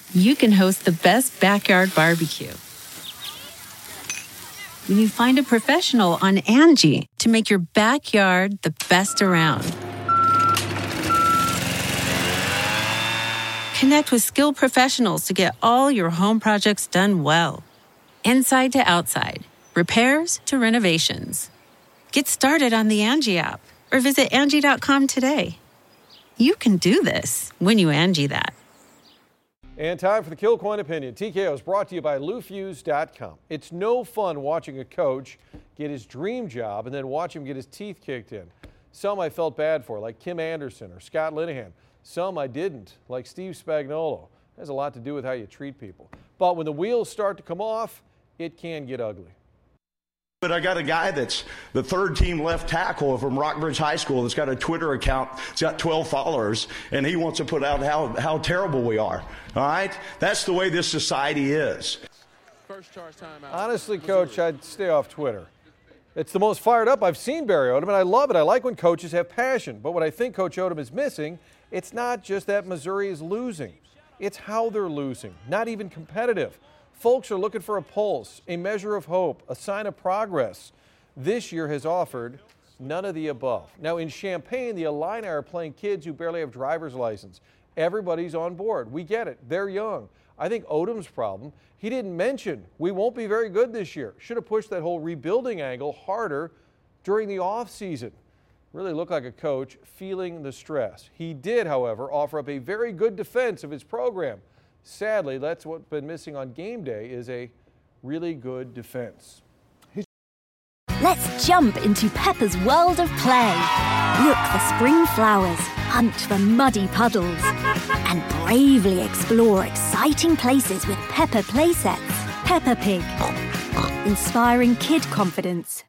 you can host the best backyard barbecue. When you find a professional on Angie to make your backyard the best around. Connect with skilled professionals to get all your home projects done well. Inside to outside, repairs to renovations. Get started on the Angie app or visit Angie.com today. You can do this when you Angie that. And time for the Kilcoyne Opinion. TKO is brought to you by LouFuse.com. It's no fun watching a coach get his dream job and then watch him get his teeth kicked in. Some I felt bad for, like Kim Anderson or Scott Linehan. Some I didn't, like Steve Spagnuolo. It has a lot to do with how you treat people. But when the wheels start to come off, it can get ugly. But I got a guy that's the third team left tackle from Rockbridge High School that's got a Twitter account. It's got 12 followers, and he wants to put out how terrible we are. All right? That's the way this society is. First charge timeout. Honestly, Coach, I'd stay off Twitter. It's the most fired up I've seen Barry Odom, and I love it. I like when coaches have passion. But what I think Coach Odom is missing, it's not just that Missouri is losing. It's how they're losing, not even competitive. Folks are looking for a pulse, a measure of hope, a sign of progress. This year has offered none of the above. Now in Champaign, the Illini are playing kids who barely have driver's license. Everybody's on board. We get it. They're young. I think Odom's problem, he didn't mention we won't be very good this year. Should have pushed that whole rebuilding angle harder during the offseason. Really looked like a coach feeling the stress. He did, however, offer up a very good defense of his program. Sadly, that's what's been missing on game day is a really good defense. Let's jump into Peppa's world of play. Look for spring flowers, hunt for muddy puddles, and bravely explore exciting places with Peppa playsets. Peppa Pig, inspiring kid confidence.